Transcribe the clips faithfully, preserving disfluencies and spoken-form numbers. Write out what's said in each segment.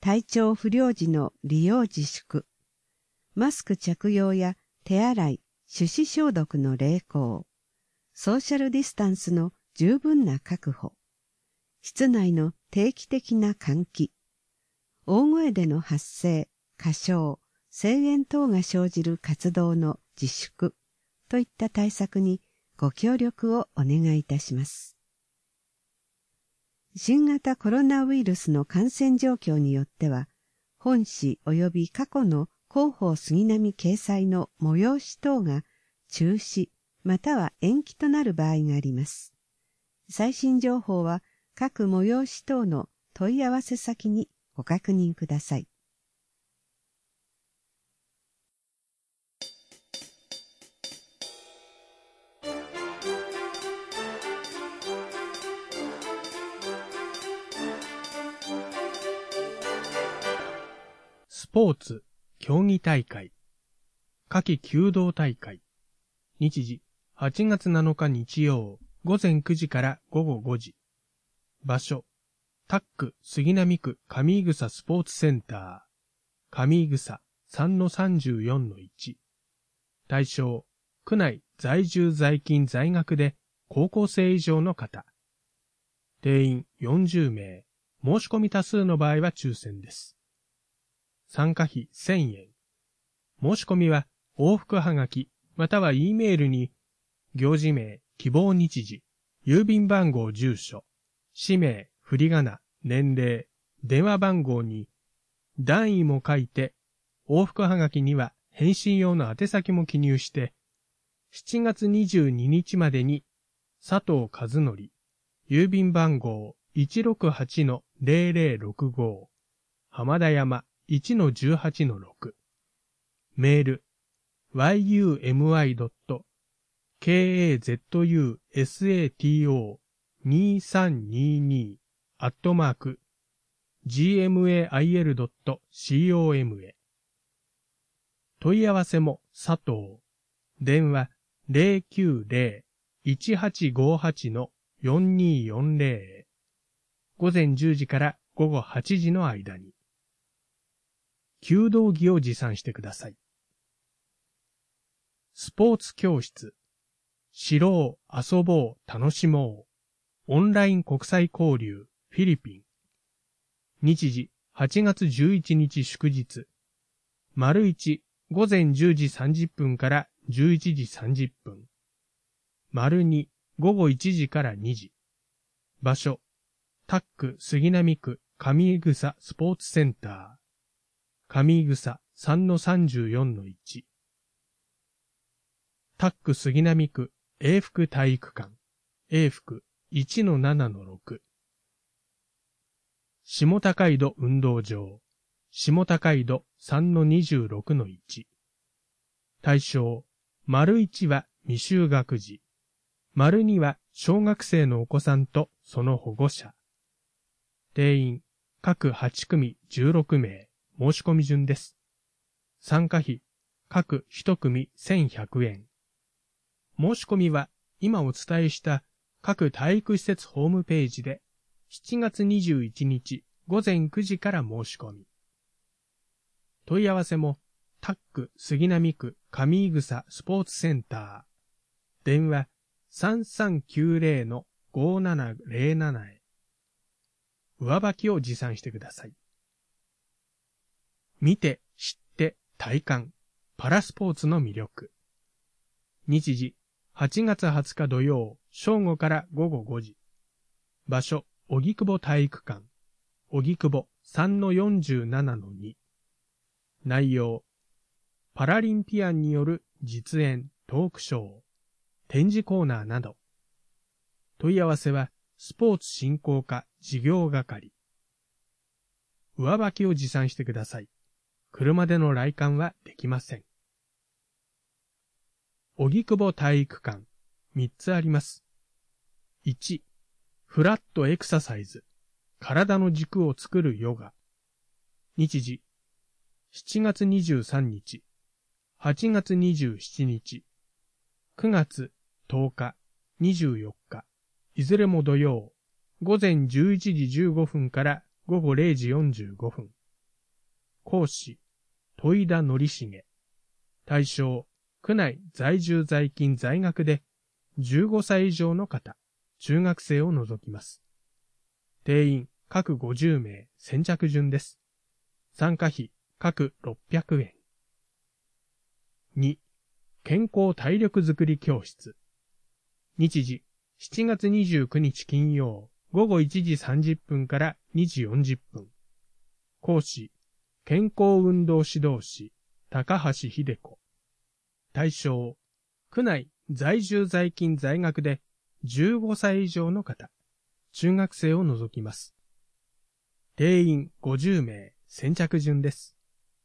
体調不良時の利用自粛、マスク着用や手洗い、手指消毒の励行、ソーシャルディスタンスの十分な確保、室内の定期的な換気、大声での発声、歌唱、声援等が生じる活動の自粛といった対策にご協力をお願いいたします。新型コロナウイルスの感染状況によっては、本誌及び過去の広報杉並掲載の催し等が中止または延期となる場合があります。最新情報は各催し等の問い合わせ先にご確認ください。 スポーツ、競技大会、夏季弓道大会、日時はちがつなのか日曜、午前くじから午後ごじ。場所、タック杉並区上草スポーツセンター、上草 さんのさんじゅうよんのいち。対象、区内在住在勤在学で高校生以上の方。定員よんじゅうめい、申し込み多数の場合は抽選です。参加費せんえん。申し込みは往復はがきまたは E メールに行事名、希望日時、郵便番号住所、氏名、振り仮名、年齢、電話番号に段位も書いて往復はがきには返信用の宛先も記入してしちがつにじゅうににちまでに佐藤和則、郵便番号 いちろくはちのぜろぜろろくご 浜田山 いちのじゅうはちのろく メール ワイユーエムワイドットケーエーゼットユーエスエーティーオーにさんにに アットマーク ジーエムエーアイエルドットコム へ問い合わせも佐藤電話 ゼロきゅうゼロ いちはちごはち よんによんゼロ 午前じゅうじから午後はちじの間に弓道着を持参してください。スポーツ教室知ろう、遊ぼう、楽しもう。オンライン国際交流、フィリピン。日時、はちがつじゅういちにち祝日。丸一、午前じゅうじさんじゅっぷんからじゅういちじさんじゅっぷん。丸二、午後いちじからにじ。場所、タック杉並区上草スポーツセンター。上草 さんのさんじゅうよんのいち。タック杉並区永福体育館、永福 いちのななのろく。下高井戸運動場、下高井戸 さんのにじゅうろくのいち。対象、丸いちは未就学児、丸には小学生のお子さんとその保護者。定員、各はちくみじゅうろくめい、申し込み順です。参加費、各いちくみせんひゃくえん。申し込みは今お伝えした各体育施設ホームページでしちがつにじゅういちにち午前くじから申し込み。問い合わせもタック杉並区上草スポーツセンター。電話 さんさんきゅうゼロのごななゼロなな へ。上履きを持参してください。見て、知って、体感。パラスポーツの魅力。日時、はちがつはつか土曜、正午から午後ごじ。場所、荻窪体育館。荻窪 さんのよんじゅうななのに。内容、パラリンピアンによる実演、トークショー、展示コーナーなど。問い合わせは、スポーツ振興課事業係。上履きを持参してください。車での来館はできません。荻窪体育館、みっつあります。いち、フラットエクササイズ、体の軸を作るヨガ。日時、しちがつにじゅうさんにち、はちがつにじゅうしちにち、くがつとおか、にじゅうよっか、いずれも土曜、午前じゅういちじじゅうごふんから午後れいじよんじゅうごふん。 講師、戸井田則重。対象、区内在住在勤在学でじゅうごさい以上の方、中学生を除きます。定員、各ごじゅうめい、先着順です。参加費、各ろっぴゃくえん。に、健康体力づくり教室。日時、しちがつにじゅうくにち金曜、ごごいちじさんじゅっぷんからにじよんじゅっぷん。講師、健康運動指導士、高橋秀子。対象、区内在住在勤在学でじゅうごさい以上の方、中学生を除きます。定員ごじゅうめい、先着順です。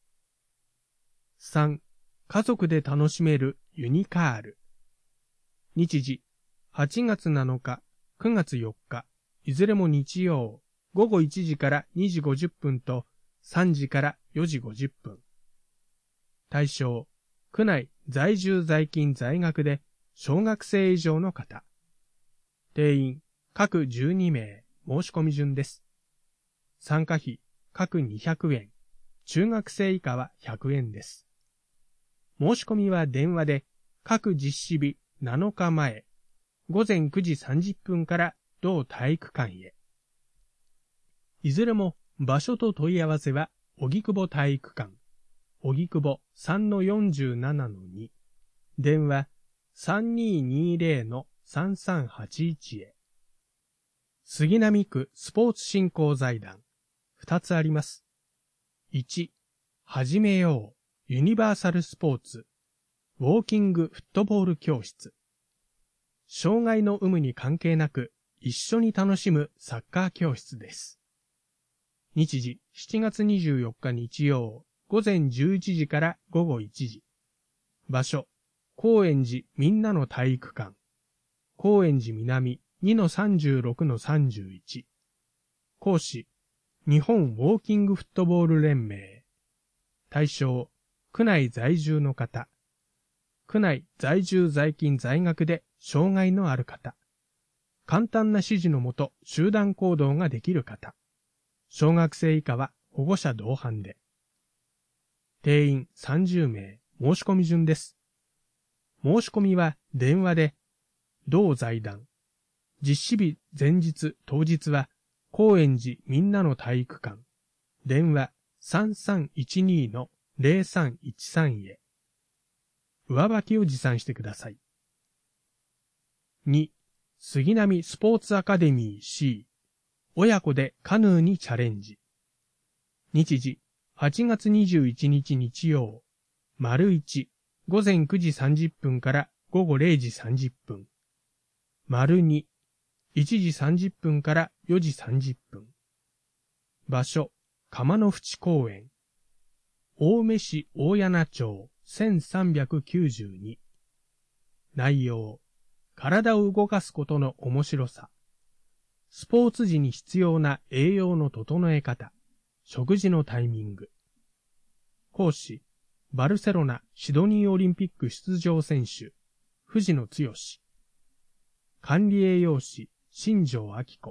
さん、家族で楽しめるユニカール。日時、はちがつなのか、くがつよっか、いずれも日曜、ごごいちじからにじごじゅっぷんとさんじからよじごじゅっぷん。対象、区内在住在勤在学で小学生以上の方。定員、各じゅうにめい、申し込み順です。参加費、各にひゃくえん、中学生以下はひゃくえんです。申し込みは電話で、各実施日なのかまえ、ごぜんくじさんじゅっぷんから同体育館へ。いずれも場所と問い合わせは、荻窪体育館、荻窪 さんのよんじゅうななのに、電話 さんにーにーぜろのさんさんはちいち へ。杉並区スポーツ振興財団、ふたつあります。いち、始めようユニバーサルスポーツ、ウォーキングフットボール教室。障害の有無に関係なく、一緒に楽しむサッカー教室です。日時、しちがつにじゅうよっか日曜、ごぜんじゅういちじからごごいちじ。場所、高円寺みんなの体育館。高円寺南 にのさんじゅうろくのさんじゅういち。講師、日本ウォーキングフットボール連盟。対象、区内在住の方。区内在住在勤在学で障害のある方。簡単な指示のもと集団行動ができる方。小学生以下は保護者同伴で。定員さんじゅうめい、申し込み順です。申し込みは電話で、同財団。実施日前日当日は、高円寺みんなの体育館。電話 さんさんいちにーのぜろさんいちさん へ。上履きを持参してください。に、杉並スポーツアカデミー C。親子でカヌーにチャレンジ。日時、はちがつにじゅういちにち日曜、丸いち、ごぜんくじさんじゅっぷんからごごれいじさんじゅっぷん。丸に、いちじさんじゅっぷんからよじさんじゅっぷん。場所、釜の淵公園。青梅市大柳町せんさんびゃくきゅうじゅうに。内容、体を動かすことの面白さ。スポーツ時に必要な栄養の整え方。食事のタイミング。講師、バルセロナ・シドニーオリンピック出場選手、藤野剛。管理栄養士、新庄明子。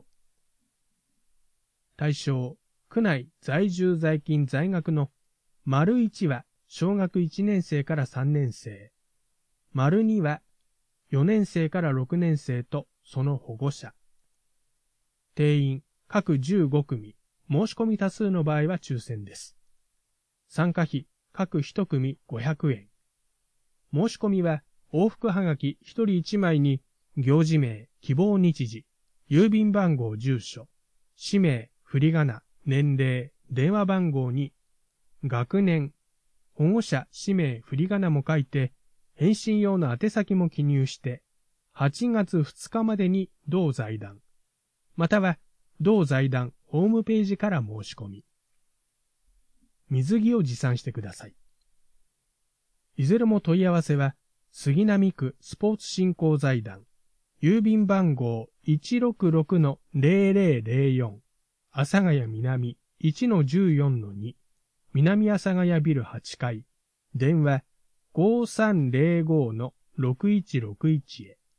対象、区内在住在勤在学の丸いちは小学いちねんせいからさんねんせい、丸にはよねんせいからろくねんせいとその保護者。定員、各じゅうごくみ、申し込み多数の場合は抽選です。参加費、各いちくみごひゃくえん。申し込みは、往復はがきひとりいちまいに、行事名、希望日時、郵便番号住所、氏名、振り仮名、年齢、電話番号に、学年、保護者、氏名、振り仮名も書いて、返信用の宛先も記入して、はちがつふつかまでに同財団、または同財団ホームページから申し込み。水着を持参してください。いずれも問い合わせは、杉並区スポーツ振興財団、郵便番号 いちろくろくのぜろぜろぜろよん、阿佐ヶ谷南 いちのじゅうよんのに、南阿佐ヶ谷ビルはちかい、電話 ごさんぜろごのろくいちろくいち へ。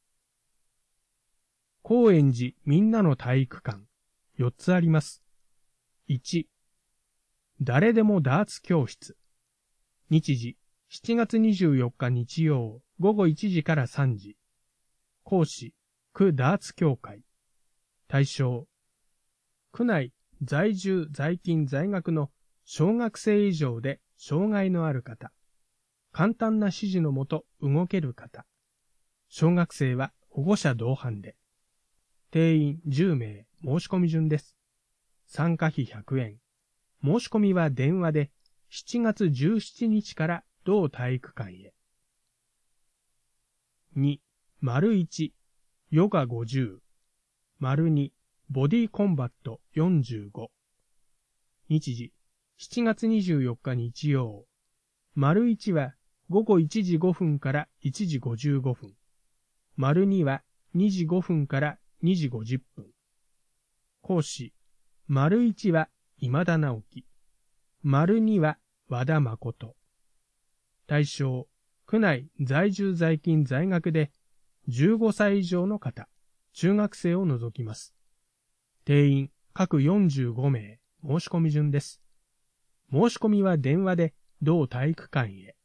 高円寺みんなの体育館、よっつあります。いち、 誰でもダーツ教室。日時、しちがつにじゅうよっか日曜、ごごいちじからさんじ。講師、区ダーツ協会。対象、区内在住在勤在学の小学生以上で障害のある方。簡単な指示のもと動ける方。小学生は保護者同伴で。定員じゅうめい、申し込み順です。参加費ひゃくえん。申し込みは電話でしちがつじゅうしちにちから同体育館へ。に、丸いち、ヨガごじゅう。丸に、ボディコンバットよんじゅうご。日時、しちがつにじゅうよっか日曜。丸いちはごごいちじごふんからいちじごじゅうごふん。丸にはにじごふんからにじごじゅっぷん。講師、丸いちは今田直樹。丸には和田誠。対象、区内在住在勤在学でじゅうごさい以上の方、中学生を除きます。定員各よんじゅうごめい、申し込み順です。申し込みは電話で同体育館へ。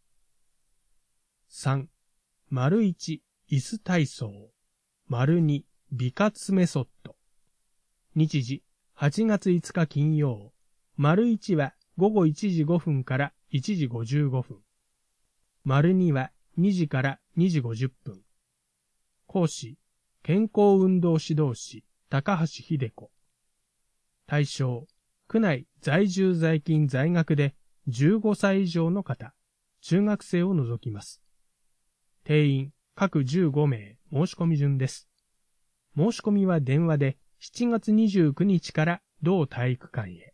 さん、丸いち、椅子体操。丸に、美活メソッド。日時、はちがついつか金曜。丸いちはごごいちじごふんからいちじごじゅうごふん。丸にはにじからにじごじゅっぷん。講師、健康運動指導士、高橋秀子。対象、区内在住在勤在学でじゅうごさい以上の方、中学生を除きます。定員、各じゅうごめい、申し込み順です。申し込みは電話でしちがつにじゅうくにちから同体育館へ。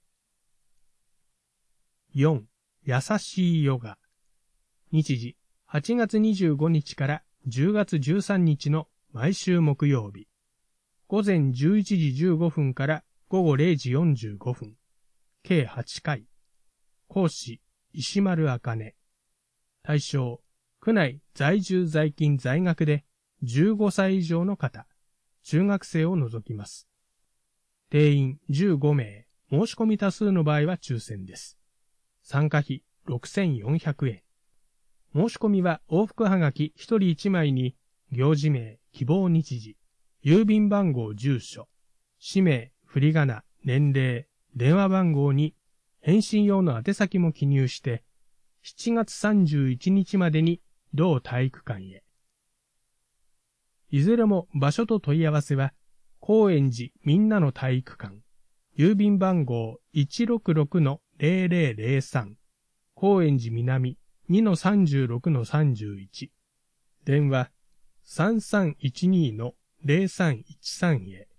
よん、優しいヨガ。日時、はちがつにじゅうごにちからじゅうがつじゅうさんにちの毎週木曜日。ごぜんじゅういちじじゅうごふんからごごれいじよんじゅうごふん。計はちかい。講師、石丸茜。対象、区内在住在勤在学でじゅうごさい以上の方、中学生を除きます。定員じゅうごめい、申し込み多数の場合は抽選です。参加費ろくせんよんひゃくえん。申し込みは往復はがきひとりいちまいに、行事名、希望日時、郵便番号住所、氏名、振り仮名、年齢、電話番号に、返信用の宛先も記入して、しちがつさんじゅういちにちまでに同体育館へ。いずれも場所と問い合わせは、高円寺みんなの体育館、郵便番号 いちろくろくのぜろぜろぜろさん、高円寺南 にのさんじゅうろくのさんじゅういち、電話 さんさんいちにのぜろさんいちさん へ。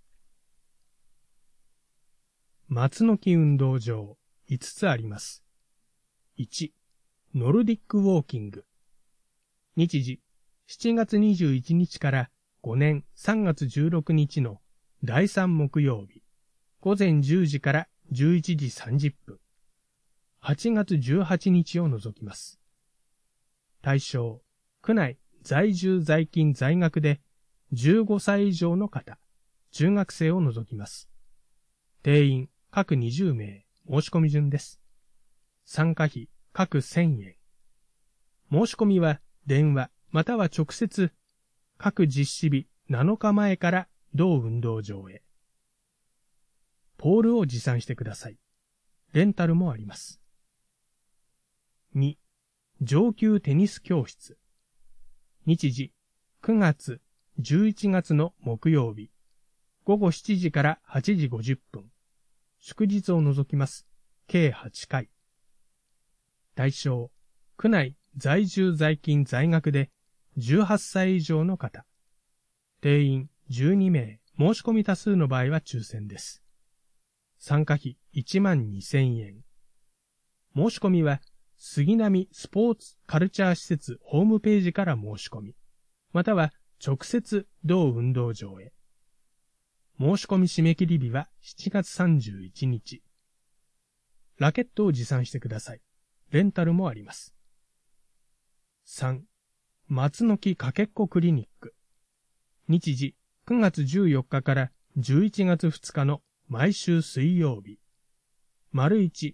松の木運動場、いつつあります。いち、ノルディックウォーキング。日時、しちがつにじゅういちにちからごねんさんがつじゅうろくにちのだいさん木曜日、ごぜんじゅうじからじゅういちじさんじゅっぷん。はちがつじゅうはちにちを除きます。対象、区内在住在勤在学でじゅうごさい以上の方、中学生を除きます。定員、各にじゅうめい、申し込み順です。参加費、各せんえん。申し込みは電話または直接、各実施日なのかまえから同運動場へ。ポールを持参してください。レンタルもあります。に、上級テニス教室。日時、くがつ、じゅういちがつの木曜日、ごごしちじからはちじごじゅっぷん。祝日を除きます。計はちかい。対象、区内在住在勤在学でじゅうはっさい以上の方。定員じゅうにめい、申し込み多数の場合は抽選です。参加費いちまんにせんえん。申し込みは杉並スポーツカルチャー施設ホームページから申し込み、または直接同運動場へ。申し込み締め切り日はしちがつさんじゅういちにち。ラケットを持参してください。レンタルもあります。さん、松の木かけっこクリニック。日時、くがつじゅうよっかからじゅういちがつふつかの毎週水曜日。丸いち、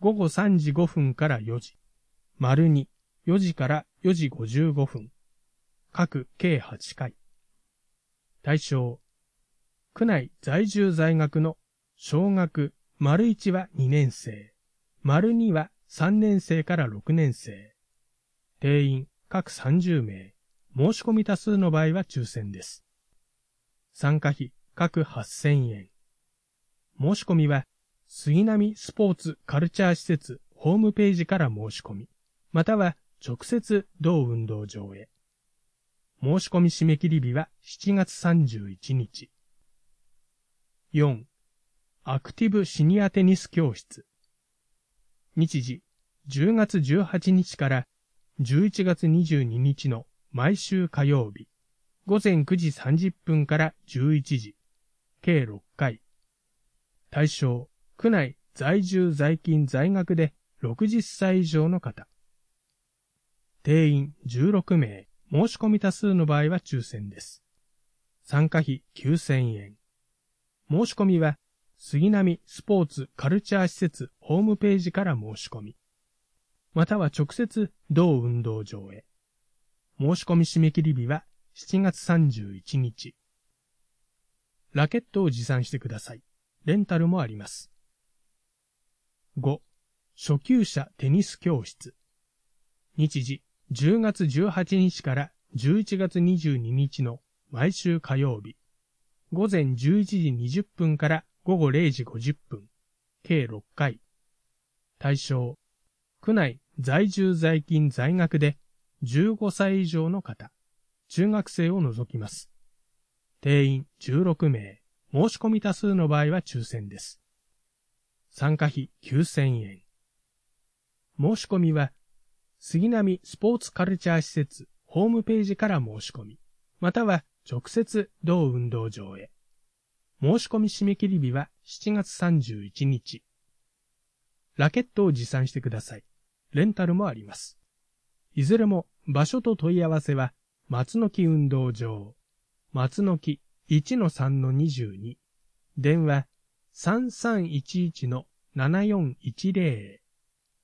ごごさんじごふんからよじ。丸に、よじからよじごじゅうごふん。各計はちかい。対象、区内在住在学の小学、丸いちはにねん生、丸にはさんねん生からろくねん生。定員各さんじゅうめい。申し込み多数の場合は抽選です。参加費各はっせんえん。申し込みは、杉並スポーツカルチャー施設ホームページから申し込み、または直接同運動場へ。申し込み締め切り日はしちがつさんじゅういちにち。よん. アクティブシニアテニス教室。日時、じゅうがつじゅうはちにちからじゅういちがつにじゅうににちの毎週火曜日、ごぜんくじさんじゅっぷんからじゅういちじ、計ろっかい。対象、区内在住在勤在学でろくじゅっさい以上の方。定員じゅうろくめい。申し込み多数の場合は抽選です。参加費きゅうせんえん。申し込みは、杉並スポーツカルチャー施設ホームページから申し込み、または直接同運動場へ。申し込み締め切り日はしちがつさんじゅういちにち。ラケットを持参してください。レンタルもあります。ご. 初級者テニス教室。日時、じゅうがつじゅうはちにちからじゅういちがつにじゅうににちの毎週火曜日、ごぜんじゅういちじにじゅっぷんからごごれいじごじゅっぷん、計ろっかい。対象、区内在住在勤在学でじゅうごさい以上の方、中学生を除きます。定員じゅうろくめい、申し込み多数の場合は抽選です。参加費きゅうせんえん。申し込みは、杉並スポーツカルチャー施設ホームページから申し込み、または直接同運動場へ。申し込み締め切り日はしちがつさんじゅういちにち。ラケットを持参してください。レンタルもあります。いずれも場所と問い合わせは松の木運動場、松の木 いちのさんのにじゅうに、電話 さんさんいちいちのななよんいちぜろ。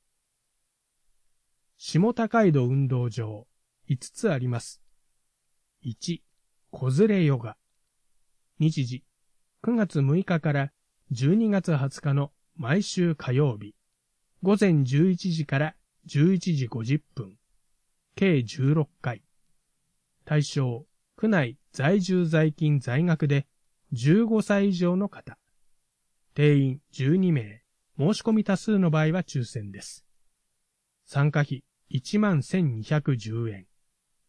下高井戸運動場、いつつあります。いち. 子連れヨガ。日時、くがつむいかからじゅうにがつはつかの毎週火曜日、ごぜんじゅういちじからじゅういちじごじゅっぷん、計じゅうろっかい。対象、区内在住在勤在学でじゅうごさい以上の方。定員じゅうにめい、申し込み多数の場合は抽選です。参加費いちまんせんにひゃくじゅうえん。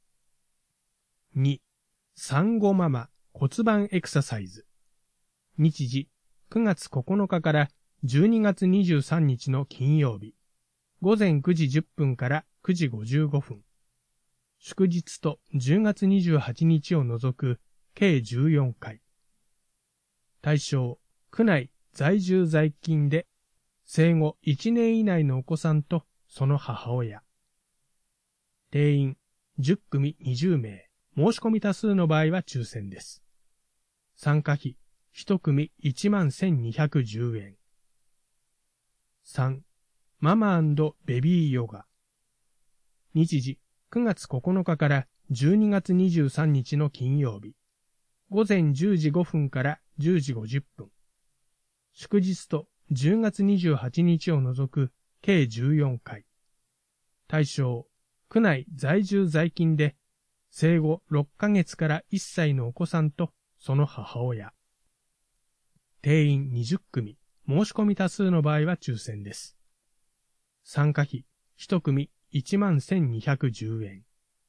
に. 産後ママ骨盤エクササイズ。日時、くがつここのかからじゅうにがつにじゅうさんにちの金曜日、ごぜんくじじゅっぷんからくじごじゅうごふん。祝日とじゅうがつにじゅうはちにちを除く計じゅうよんかい。対象、区内在住在勤で生後いちねん以内のお子さんとその母親。定員じゅっくみにじゅうめい、申し込み多数の場合は抽選です。参加費いちくみいちまんせんにひゃくじゅうえん。さん. ママ&ベビーヨガ。日時、くがつここのかからじゅうにがつにじゅうさんにちの金曜日、ごぜんじゅうじごふんからじゅうじごじゅっぷん。祝日とじゅうがつにじゅうはちにちを除く計じゅうよんかい。対象、区内在住在勤で生後ろっかげつからいっさいのお子さんとその母親。定員にじゅっくみ、申し込み多数の場合は抽選です。参加費いちくみいちまんせんにひゃくじゅうえん。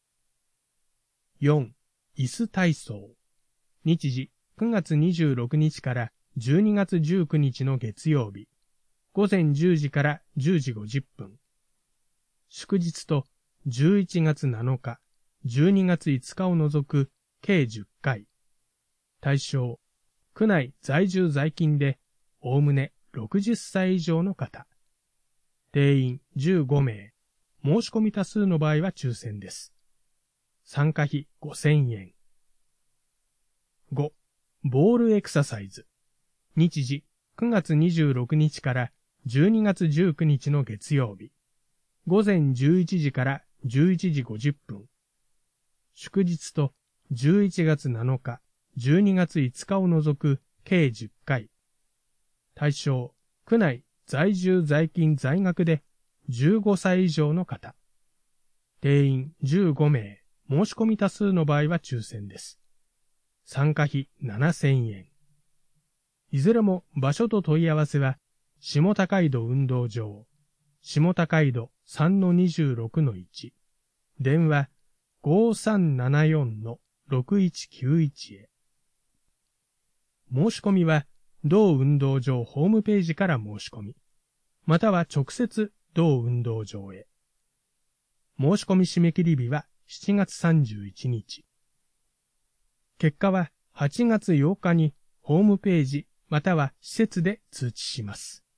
よん. 椅子体操。日時、くがつにじゅうろくにちからじゅうにがつじゅうくにちの月曜日、ごぜんじゅうじからじゅうじごじゅっぷん。祝日とじゅういちがつなのか、じゅうにがついつかを除く計じゅっかい。対象、区内在住在勤でおおむねろくじゅっさい以上の方。定員じゅうごめい。申し込み多数の場合は抽選です。参加費ごせんえん。ご. ボールエクササイズ。日時、くがつにじゅうろくにちからじゅうにがつじゅうくにちの月曜日、ごぜんじゅういちじからじゅういちじごじゅっぷん。祝日とじゅういちがつなのか、じゅうにがついつかを除く計じゅっかい。対象、区内在住在勤在学でじゅうごさい以上の方。定員じゅうごめい、申し込み多数の場合は抽選です。参加費ななせんえん。いずれも場所と問い合わせは、下高井戸運動場、下高井戸 さんのにじゅうろくのいち、電話 ごさんななよんのろくいちきゅういち へ。申し込みは、同運動場ホームページから申し込み、または直接同運動場へ。申し込み締め切り日はしちがつさんじゅういちにち。結果ははちがつようかにホームページまたは施設で通知します。